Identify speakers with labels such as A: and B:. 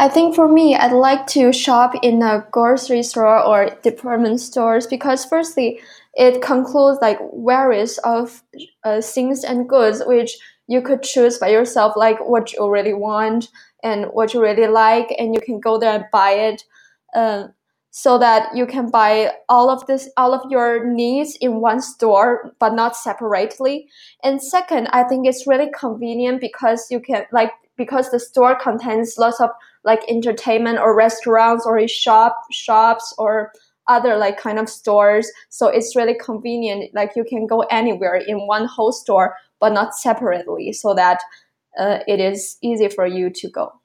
A: I think for me, I'd like to shop in a grocery store or department stores because firstly, it concludes like various of things and goods which you could choose by yourself, like what you really want and what you really like, and you can go there and buy it. Uh, so that you can buy all of your needs in one store, but not separately. And second, I think it's really convenient because you can because the store contains lots of like entertainment or restaurants or shops or other like kind of stores, so it's really convenient, like you can go anywhere in one whole store but not separately, so that it is easy for you to go.